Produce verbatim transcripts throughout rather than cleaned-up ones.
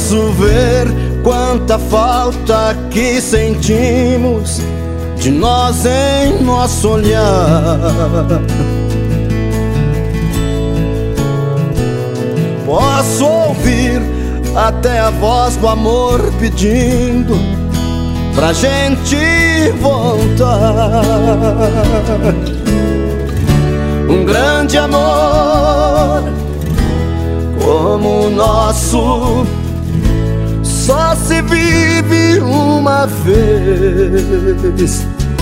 Posso ver quanta falta que sentimos de nós em nosso olhar. Posso ouvir até a voz do amor pedindo pra gente voltar. Um grande amor como o nosso só se vive uma vez.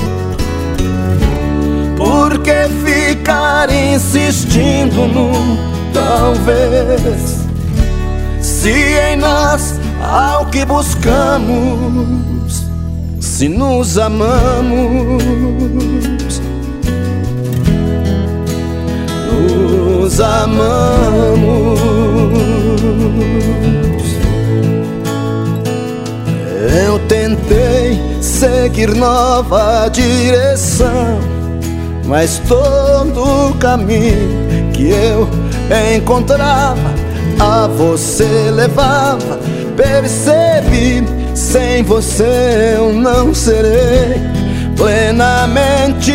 Por que ficar insistindo no talvez, se em nós há o que buscamos, se nos amamos, nos amamos. Eu tentei seguir nova direção, mas todo o caminho que eu encontrava a você levava. Percebi, sem você eu não serei plenamente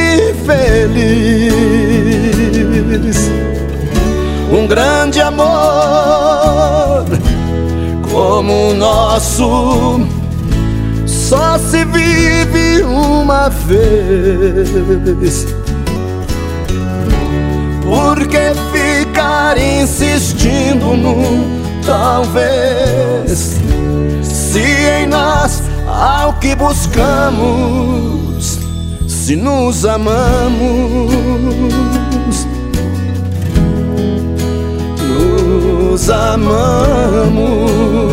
feliz. Um grande amor como o nosso só se vive uma vez. Por que ficar insistindo no talvez, se em nós há o que buscamos, se nos amamos, nos amamos.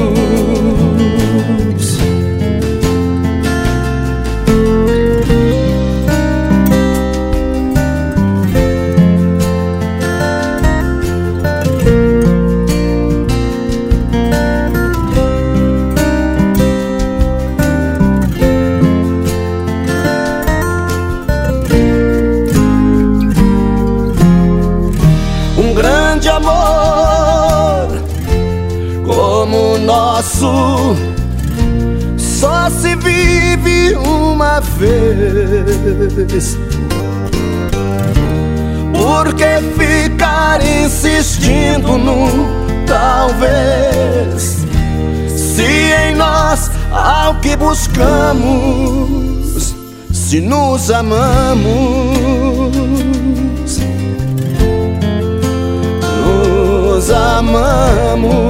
Um grande amor como o nosso só se vive uma vez. Por que ficar insistindo no talvez, se em nós há o que buscamos, se nos amamos, nos amamos.